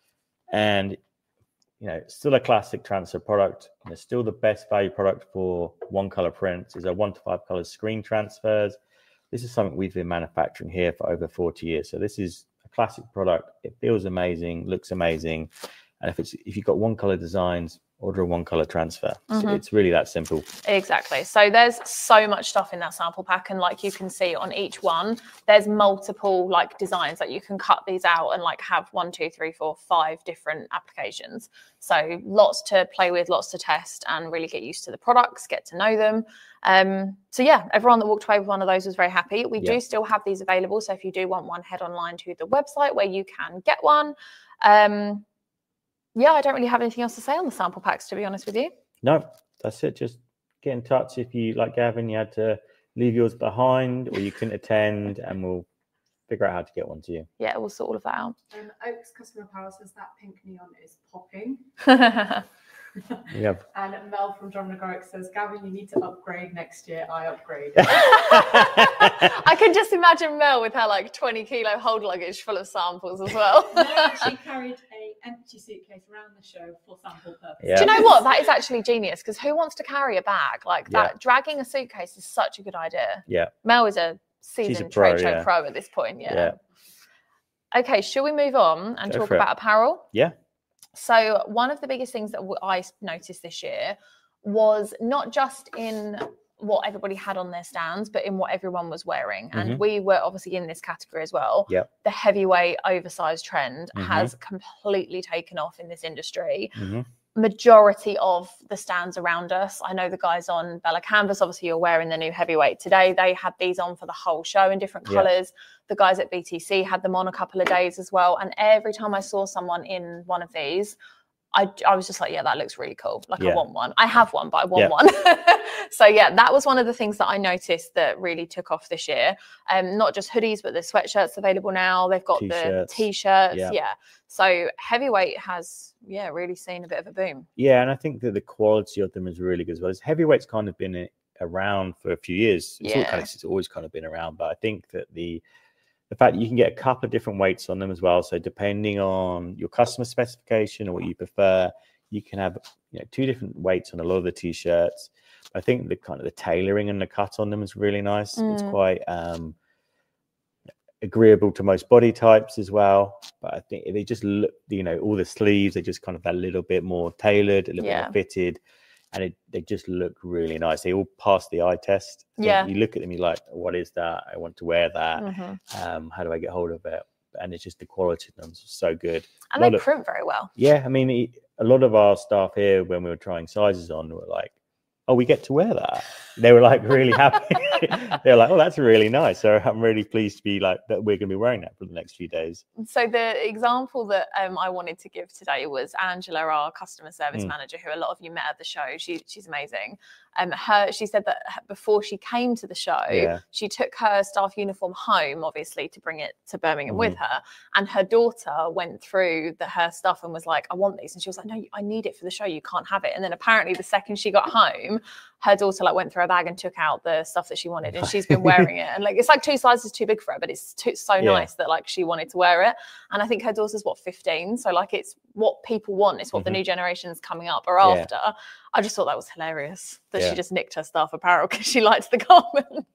And you know, it's still a classic transfer product. And it's still the best value product for one color prints. Is a one to five color screen transfers. This is something we've been manufacturing here for over forty years. So this is a classic product. It feels amazing, looks amazing. And if it's if you've got one color designs, order a one color transfer. So Mhm. it's really that simple. Exactly. So there's so much stuff in that sample pack, and like you can see on each one, there's multiple like designs. Like you can cut these out and like have one, two, three, four, five different applications. So lots to play with, lots to test, and really get used to the products, get to know them. Um, so yeah, everyone that walked away with one of those was very happy. We Yeah. do still have these available. So if you do want one, head online to the website where you can get one. Um, yeah, I don't really have anything else to say on the sample packs, to be honest with you. No, that's it. Just get in touch if you, like Gavin, you had to leave yours behind or you couldn't attend, and we'll figure out how to get one to you. Yeah, we'll sort all of that out. Um, Oaks Customer Power says that pink neon is popping. We have And Mel from John McGorrick says, Gavin, you need to upgrade next year. I upgrade. I can just imagine Mel with her like twenty kilo hold luggage full of samples as well. No, she carried a empty suitcase around the show for sample purposes. Yeah. Do you know what? That is actually genius, because who wants to carry a bag like Yeah. that? Dragging a suitcase is such a good idea. Yeah. Mel is a seasoned pro, trade show yeah. pro at this point. Yeah. Yeah. Okay, shall we move on and Go talk for it. about apparel? Yeah. So one of the biggest things that w- I noticed this year was not just in what everybody had on their stands, but in what everyone was wearing. And Mhm. we were obviously in this category as well. Yep. The heavyweight oversized trend Mhm. has completely taken off in this industry. hmm Majority of the stands around us, I know the guys on Bella Canvas, obviously you're wearing the new heavyweight today. They had these on for the whole show in different Yeah. colors. The guys at B T C had them on a couple of days as well. And every time I saw someone in one of these, I, I was just like, yeah, that looks really cool. Like I Yeah. want one. I have one, but I want Yeah. one. So yeah, that was one of the things that I noticed that really took off this year. Um, not just hoodies, but the sweatshirts available now. They've got T-shirts. the t-shirts. Yeah. Yeah. So heavyweight has, yeah, really seen a bit of a boom. Yeah, and I think that the quality of them is really good as well. As heavyweight's kind of been around for a few years. It's all Yeah. kind of, it's always kind of been around, but I think that the the fact that you can get a couple of different weights on them as well. So depending on your customer specification or what you prefer, you can have, you know, two different weights on a lot of the t-shirts. I think the kind of the tailoring and the cut on them is really nice. Mm. It's quite um, agreeable to most body types as well. But I think they just look, you know, all the sleeves, they just kind of a little bit more tailored, a little Yeah. bit more fitted. And it, they just look really nice. They all pass the eye test. I think Yeah. You look at them, you're like, what is that? I want to wear that. Mhm. Um, how do I get hold of it? And it's just the quality of them is so good. And A they lot of- print very well. Yeah, I mean, it- a lot of our staff here, when we were trying sizes on, were like, oh, we get to wear that. They were like really happy. They were like, oh, that's really nice. So I'm really pleased to be like that we're going to be wearing that for the next few days. So the example that um, I wanted to give today was Angela, our customer service Mm. manager, who a lot of you met at the show. She, she's amazing. Um, her, she said that h- before she came to the show, Yeah. she took her staff uniform home, obviously, to bring it to Birmingham with Mm-hmm. her. And her daughter went through the, her stuff and was like, I want these. And she was like, no, I need it for the show. You can't have it. And then apparently the second she got home, her daughter like went through her bag and took out the stuff that she wanted, and she's been wearing it. And like it's like two sizes too big for her, but it's too, so Yeah. nice that like she wanted to wear it. And I think her daughter's what fifteen, so like it's what people want. It's what the Mhm. new generations coming up are Yeah. after. I just thought that was hilarious that Yeah. she just nicked her staff apparel because she liked the garment.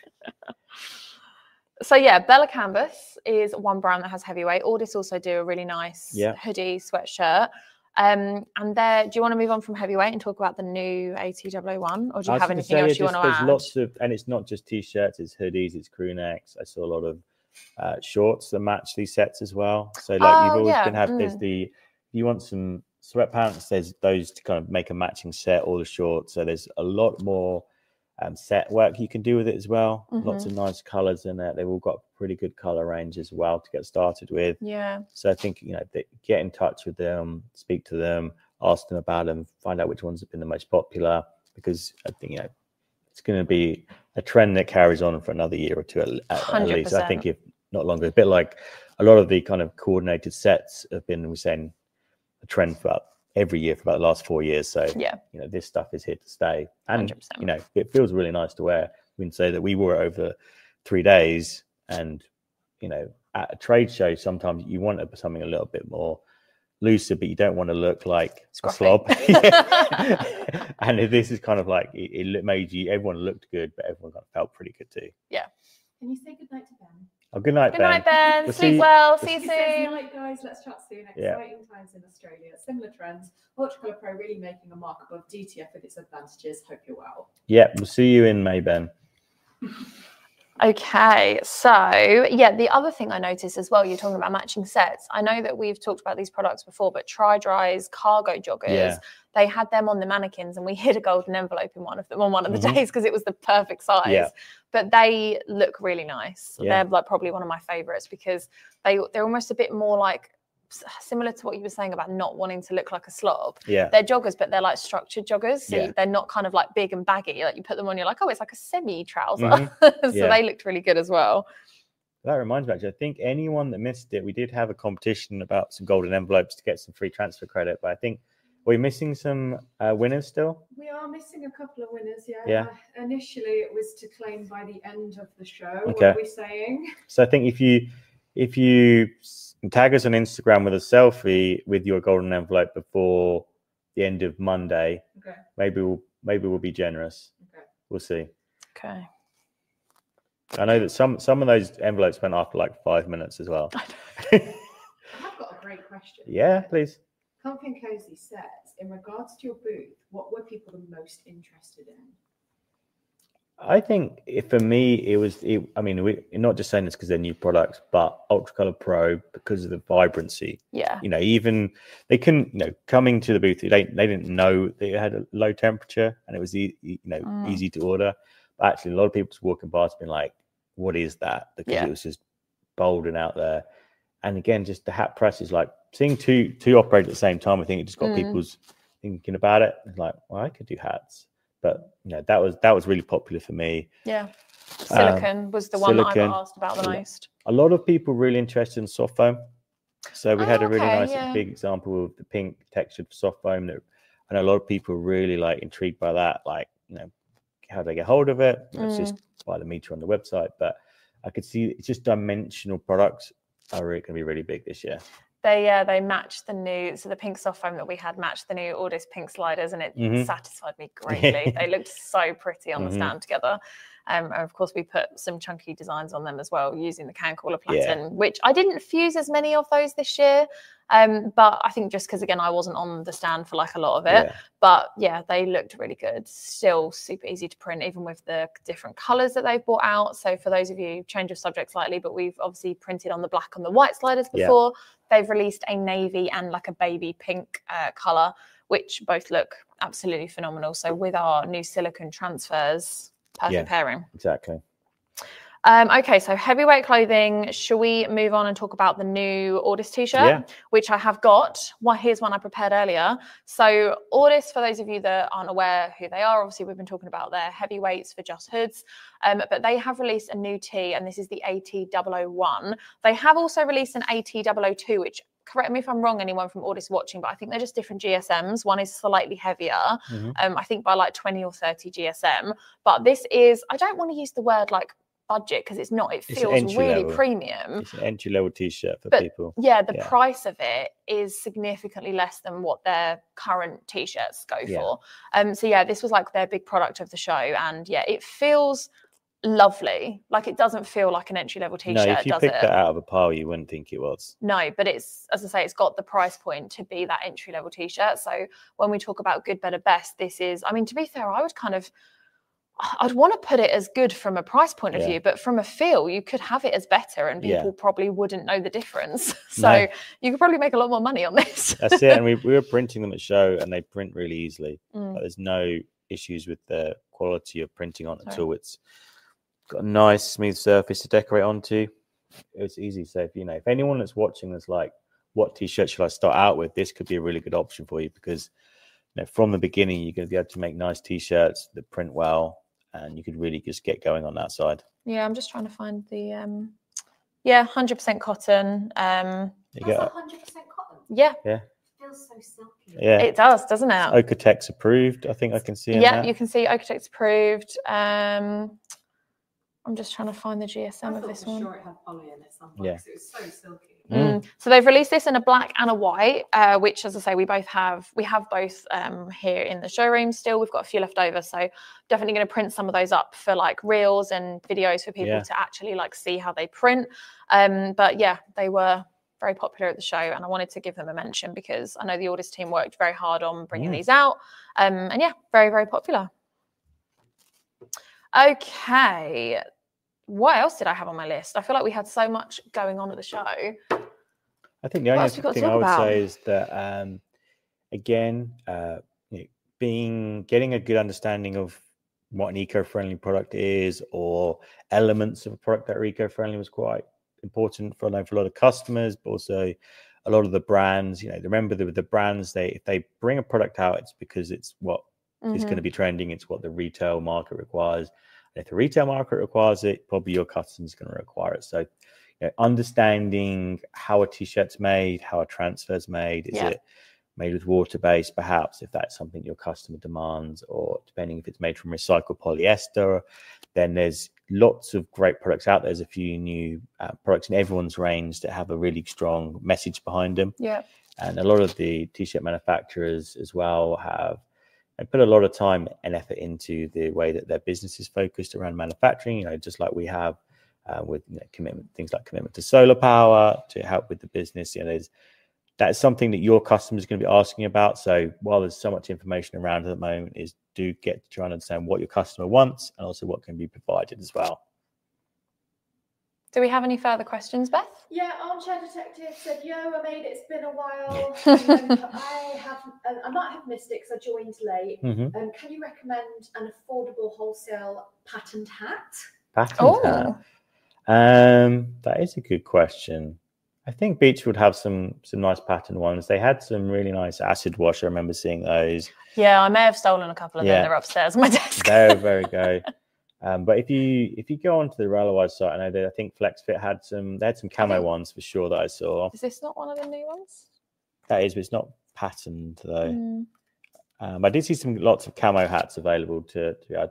So yeah, Bella Canvas is one brand that has heavyweight. Audis also do a really nice Yeah. hoodie sweatshirt. Um, and there, do you want to move on from heavyweight and talk about the new A T double oh one, or do I you was have gonna anything say, else yeah, you want just to there's add? lots of, and it's not just t-shirts, it's hoodies, it's crew necks. I saw a lot of uh, shorts that match these sets as well. So like you've Oh, always yeah, been have there's mm. the if you want some sweatpants, there's those to kind of make a matching set, all the shorts. So there's a lot more um, set work you can do with it as well. Lots Mhm. of nice colors in it. They've all got pretty good color range as well to get started with. Yeah, So I think, you know, they, get in touch with them, speak to them, ask them about them, find out which ones have been the most popular, because I think, you know, it's going to be a trend that carries on for another year or two at, at, at least. I think if not longer, a bit like a lot of the kind of coordinated sets have been, we're saying, a trend for about every year for about the last four years. So, yeah, you know, this stuff is here to stay. And, one hundred percent. you know, it feels really nice to wear. We can say that we wore it over three days and, you know, at a trade show, sometimes you want something a little bit more looser, but you don't want to look like a Scruffy. slob. Yeah. And this is kind of like, it, it made you, everyone looked good, but everyone kind of felt pretty good too. Can you say goodnight to Ben? Oh, good night, Good Ben. night, Ben. We'll Sleep see- well. we'll See you He says, soon. night, guys, let's chat soon. Yeah. Exciting times in Australia. Similar trends. Ultracolour Pro really making a mark above D T F with its advantages. Hope you're well. Yeah, we'll see you in May, Ben. Okay, so yeah, the other thing I noticed as well, you're talking about matching sets. I know that we've talked about these products before, but Tri Dry's cargo joggers, Yeah. they had them on the mannequins, and we hid a golden envelope in one of them on one of the Mhm. days because it was the perfect size. Yeah. But they look really nice. Yeah. They're like probably one of my favorites because they they're almost a bit more like s- similar to what you were saying about not wanting to look like a slob. Yeah. They're joggers, but they're like structured joggers. So Yeah. they're not kind of like big and baggy. Like you put them on, you're like, oh, it's like a semi trouser. Mhm. so Yeah. they looked really good as well. That reminds me, actually, I think anyone that missed it, we did have a competition about some golden envelopes to get some free transfer credit, but I think we're missing some uh, winners still. We are missing a couple of winners, yeah. Yeah. Uh, initially, it was to claim by the end of the show. What Okay. are we saying? So I think if you if you s- tag us on Instagram with a selfie with your golden envelope before the end of Monday, Okay. maybe we'll maybe we'll be generous. Okay. We'll see. Okay. I know that some some of those envelopes went after like five minutes as well. I have got a great question. Yeah, please. Comfy and Cozy says, in regards to your booth, what were people the most interested in? I think if for me it was. It, I mean, we, we're not just saying this because they're new products, but Ultracolour Pro because of the vibrancy. Yeah. You know, even they couldn't. You know, coming to the booth, they they didn't know they had a low temperature and it was e- you know Mm. easy to order. But actually, a lot of people just walking past being like, "What is that?" Because Yeah. it was just bold and out there. And again, just the hat press is like seeing two two operate at the same time. I think it just got Mm. people's thinking about it. It's like, well, I could do hats. But you know, that was that was really popular for me. Yeah. Silicon was the one that I silicone. got asked about the Yeah. most. A lot of people really interested in soft foam. So we had Oh, a really okay, nice yeah. big example of the pink textured soft foam that, and a lot of people really like intrigued by that. Like, you know, how do I get hold of it? It's Mm. just buy the meter on the website. But I could see it's just dimensional products are really, going to be really big this year. They yeah, they matched the new, so the pink soft foam that we had matched the new Ordis pink sliders, and it Mhm. satisfied me greatly. They looked so pretty on the Mhm. stand together. Um, and of course, we put some chunky designs on them as well using the can caller Yeah. platen, which I didn't fuse as many of those this year. Um, but I think just because, again, I wasn't on the stand for like a lot of it. Yeah. But yeah, they looked really good. Still super easy to print, even with the different colours that they've brought out. So for those of you, change of subject slightly, but we've obviously printed on the black and the white sliders Yeah. before. They've released a navy and like a baby pink uh, colour, which both look absolutely phenomenal. So with our new silicone transfers, perfect Yeah. pairing. Exactly. Um, okay, so heavyweight clothing. Shall we move on and talk about the new Ordis t-shirt, Yeah. which I have got? Well, here's one I prepared earlier. So Ordis, for those of you that aren't aware who they are, obviously we've been talking about their heavyweights for Just Hoods, um, but they have released a new tee, and this is the A T double oh one. They have also released an A T double oh two, which, correct me if I'm wrong, anyone from Ordis watching, but I think they're just different G S Ms. One is slightly heavier, Mhm. um, I think by like twenty or thirty G S M. But this is, I don't want to use the word like budget because it's not, it It's feels entry really level. premium. It's an entry level t-shirt for But people. yeah, the Yeah. price of it is significantly less than what their current t-shirts go Yeah. for. Um, so yeah, this was like their big product of the show, and yeah, it feels lovely. Like it doesn't feel like an entry level No, t-shirt, if you does picked it? that out of a pile, you wouldn't think it was. No, but it's, as I say, it's got the price point to be that entry level t-shirt. So when we talk about good, better, best, this is, I mean, to be fair, I would kind of, I'd want to put it as good from a price point of Yeah. view, but from a feel, you could have it as better and Yeah. people probably wouldn't know the difference. So No. you could probably make a lot more money on this. That's it. And we, we were printing them at show, and they print really easily. Mm. Like, there's no issues with the quality of printing on it at Sorry. all. It's got a nice smooth surface to decorate onto. It's easy. So if you know, if anyone that's watching is like, what t-shirt should I start out with? This could be a really good option for you, because you know, from the beginning, you're going to be able to make nice t-shirts that print well, and you could really just get going on that side. Yeah, I'm just trying to find the, um, yeah, one hundred percent cotton. Um, You That's get, one hundred percent cotton. yeah, Feels so silky. yeah, it does, doesn't it? Okotex approved. I think I can see. in Yeah, that. you can see Okotex approved. Um, I'm just trying to find the G S M I of thought this for one. sure it had poly in it somewhere, Yeah. 'cause it was so silky. Mm. Mm. So they've released this in a black and a white, uh, which, as I say, we both have. We have both um, here in the showroom still. We've got a few left over, so definitely going to print some of those up for like reels and videos for people Yeah. to actually like see how they print. Um, but yeah, they were very popular at the show, and I wanted to give them a mention because I know the Ordis team worked very hard on bringing Mm. these out. Um, and yeah, very very popular. Okay. What else did I have on my list? I feel like we had so much going on at the show. I think the What only else we got to thing talk I would about? say is that, um, again, uh, you know, being getting a good understanding of what an eco-friendly product is, or elements of a product that are eco-friendly, was quite important for, I know, for a lot of customers, but also a lot of the brands. You know, remember that with the brands, they if they bring a product out, it's because it's what is Mhm. going to be trending. It's what the retail market requires. And if the retail market requires it, probably your customer's going to require it. So, you know, understanding how a t-shirt's made, how a transfer's made, is Yeah. it made with water-based, perhaps, if that's something your customer demands, or depending if it's made from recycled polyester, then there's lots of great products out there. There's a few new uh, products in everyone's range that have a really strong message behind them. Yeah. And a lot of the t-shirt manufacturers as well have and put a lot of time and effort into the way that their business is focused around manufacturing, you know, just like we have uh, with you know, commitment, things like commitment to solar power to help with the business. You know, there's that's something that your customers are going to be asking about. So while there's so much information around at the moment, is do get to try and understand what your customer wants and also what can be provided as well. Do we have any further questions, Beth? Yeah, Armchair Detective said, yo, I made it, it's been a while. um, I have, uh, I might have missed it because I joined late. Mm-hmm. Um, can you recommend an affordable wholesale patterned hat? Patent Oh, hat. Um, that is a good question. I think Beach would have some some nice pattern ones. They had some really nice acid wash. I remember seeing those. yeah, I may have stolen a couple of Yeah. them. They're upstairs on my desk. There, there we go. Um, but if you if you go onto the Ralawise site, I know that I think FlexFit had some. They had some camo think- ones for sure that I saw. Is this not one of the new ones? That is, but it's not patterned though. Mm. Um, I did see some lots of camo hats available to to be able to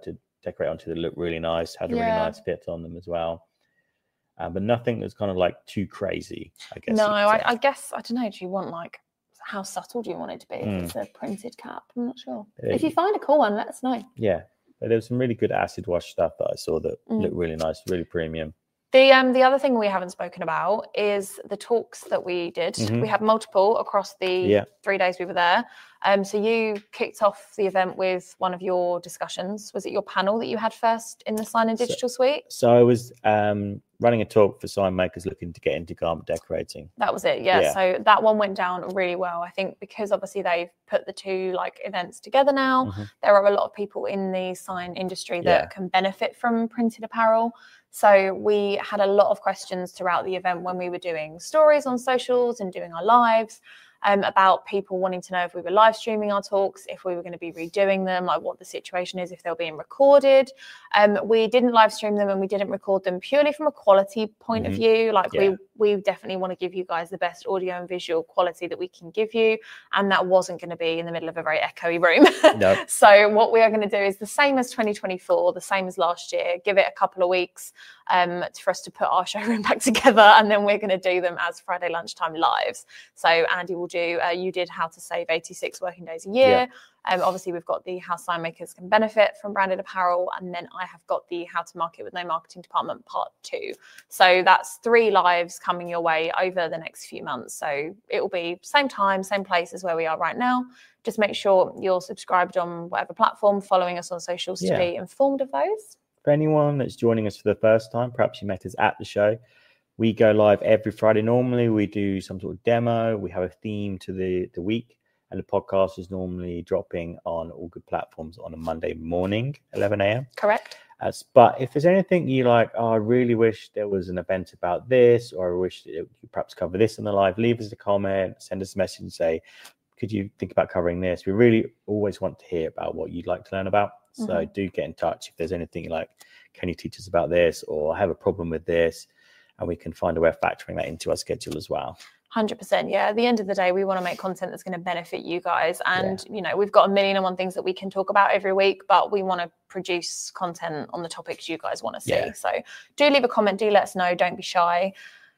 decorate onto that look really nice, had a really Yeah. nice fit on them as well. Uh, but nothing that's kind of like too crazy, I guess. No, you could I, say. I guess I don't know. Do you want like how subtle do you want it to be? Mm. If it's a printed cap, I'm not sure. Yeah, If you you- find a cool one, let us know. Yeah, but there was some really good acid wash stuff that I saw that Mm. looked really nice, really premium. The um the other thing we haven't spoken about is the talks that we did. Mhm. We had multiple across the Yeah. three days we were there. Um, so you kicked off the event with one of your discussions. Was it your panel that you had first in the Sign and So- Digital Suite? So I was um, running a talk for sign makers looking to get into garment decorating. That was it, yeah. Yeah. So that one went down really well. I think because obviously they've put the two like events together now. Mhm. There are a lot of people in the sign industry that Yeah. can benefit from printed apparel. So we had a lot of questions throughout the event when we were doing stories on socials and doing our lives. Um, about people wanting to know if we were live streaming our talks, if we were going to be redoing them, like what the situation is, if they're being recorded. Um, we didn't live stream them and we didn't record them purely from a quality point of Mhm. view. Like Yeah. we we definitely want to give you guys the best audio and visual quality that we can give you. And that wasn't going to be in the middle of a very echoey room. No. So what we are going to do is the same as twenty twenty-four, the same as last year, give it a couple of weeks um, for us to put our showroom back together. And then we're going to do them as Friday lunchtime lives. So Andy will do, uh, you did how to save eighty-six working days a year. Yeah. Um, obviously, we've got the how sign makers can benefit from branded apparel. And then I have got the how to market with no marketing department part two. So that's three lives coming your way over the next few months. So it will be same time, same place as where we are right now. Just make sure you're subscribed on whatever platform, following us on socials Yeah. to be informed of those. For anyone that's joining us for the first time, perhaps you met us at the show. We go live every Friday. Normally, we do some sort of demo. We have a theme to the, the week. And the podcast is normally dropping on all good platforms on a Monday morning, eleven a.m. Correct. As, but if there's anything you like, oh, I really wish there was an event about this, or I wish that you could perhaps cover this in the live, leave us a comment, send us a message and say, could you think about covering this? We really always want to hear about what you'd like to learn about. So Mhm. do get in touch if there's anything like, can you teach us about this? Or I have a problem with this. And we can find a way of factoring that into our schedule as well. one hundred percent. Yeah. At the end of the day, we want to make content that's going to benefit you guys. And, you know, we've got a million and one things that we can talk about every week, but we want to produce content on the topics you guys want to see. Yeah. So do leave a comment. Do let us know. Don't be shy.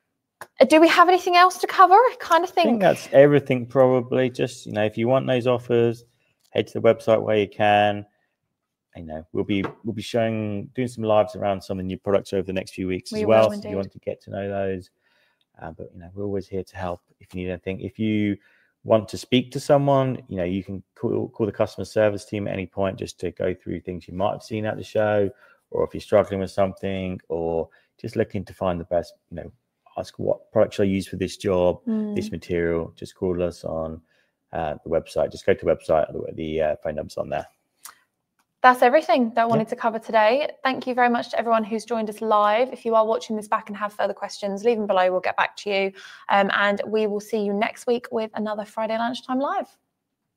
Uh, Do we have anything else to cover? I kind of I think. think that's everything probably. Just, you know, if you want those offers, head to the website where you can. You know, we'll be we'll be showing doing some lives around some of the new products over the next few weeks We as will well. So if indeed. you want to get to know those. Uh, but you know, we're always here to help if you need anything. If you want to speak to someone, you know, you can call call the customer service team at any point just to go through things you might have seen at the show, or if you're struggling with something, or just looking to find the best, you know, ask what product should I use for this job, Mm. this material. Just call us on uh, the website. Just go to the website. The, the uh, phone number's on there. That's everything that I wanted Yeah. to cover today. Thank you very much to everyone who's joined us live. If you are watching this back and have further questions, leave them below. We'll get back to you. Um, and we will see you next week with another Friday Lunchtime Live.